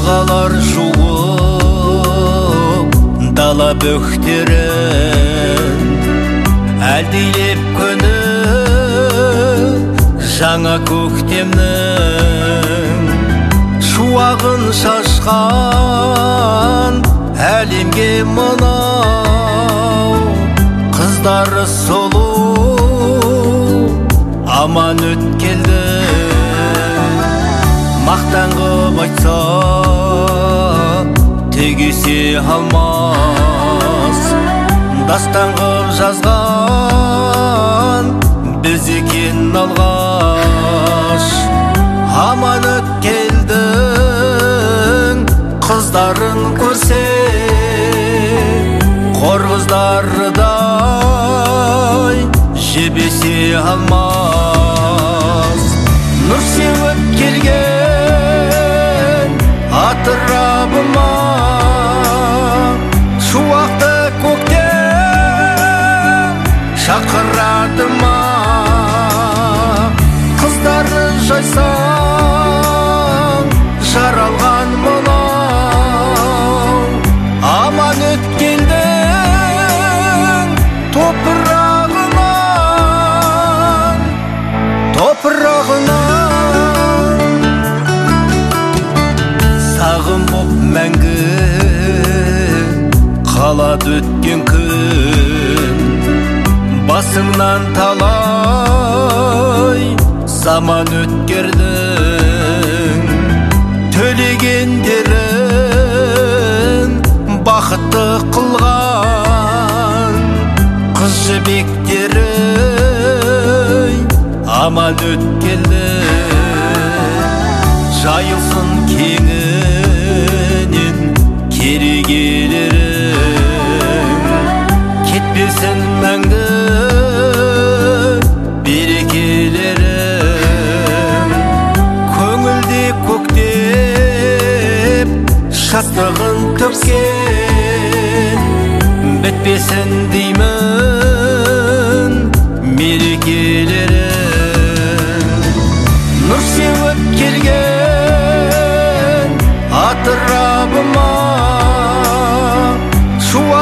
жылғалар жуып дала бөктерін әлдилеп күні жаңа көктемнің шуағын шашқан әлемге мынау қыздары сұлу аман өткелді мақтан қып айтса тегесе алмас дастан қып жазған біз екен алғаш аман өткелдің қыздарын көрсе қор қыздарыдай жебесе алмас нұр сеуіп келген атырабыма шуақты көктем шақырады ма қыздары жайсаң жаралған мынау аман өткелдің топырағынан сағым боп мәңгі қалады өткен күн басыңнан талай заман өткердің төлегендерін бақытты қылған қыз жібектері аман өткелді жайылсын кеңінен керегелерің кетпесін мәңгі берекелерің көңілде көктеп шаттығын төккен бітпесін деймін мерекелерің нұр сеуіп келген атырабыма шуа